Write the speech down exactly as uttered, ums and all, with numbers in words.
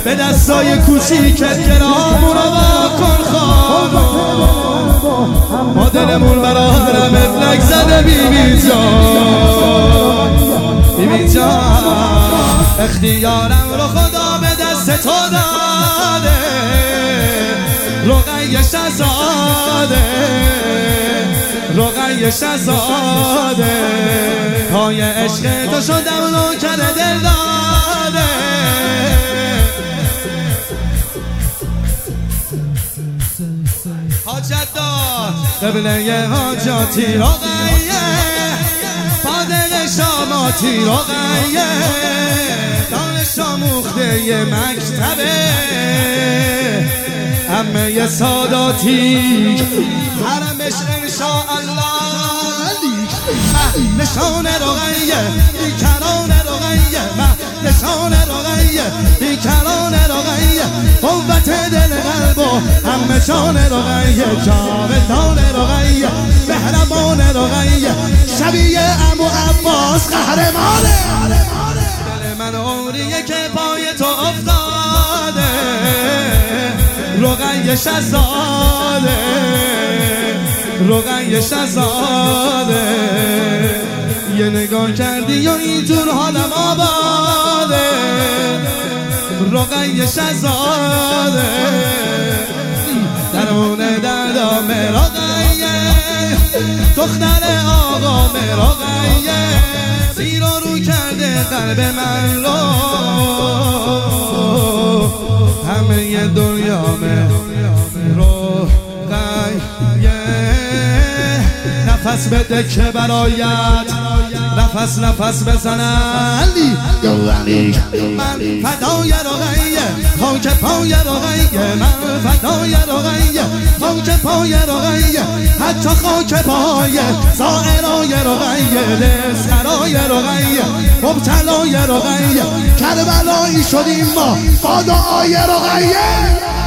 به دستای کوچیکت گرامون رو واکن خانم ما دلمون برا حرمت لک زده بیبی جان بیبی جان اختیارم رو خدا به دست تو داده رقیه شهزاده رقیه شهزاده پای عشق تو شدم نوکر دل داده حاجت دار قبله حاجاتی رقیه پادر شاماتی رقیه دانش آموخته مکتبه همه ساداتی حرمش انشاءالله نشان رقیه بیکران رقیه نشان رقیه بیکران رقیه قوت دل قلب و همه شان رقیه جاودان رقیه مهربان رقیه شبیه عمو عباس قهرمانه دل من عمریه که پای تو افتاده رقیه شهزاده رقیه شهزاده یه نگاه کردی یا اینجور حالم آباده رقیه شهزاده درون دردام رقیه دختر آقام رقیه زیر و رو کرده قلب من رو همه دنیامه رقیه نفس بده که برایت نفس نفس بزنن من فدای رقیه خاک پای رقیه من فدای رقیه خاک پای رقیه حتی خاک پای زائرای رقیه لسخرای رقیه مبتلای رقیه کربلایی شدیم ما با دعای رقیه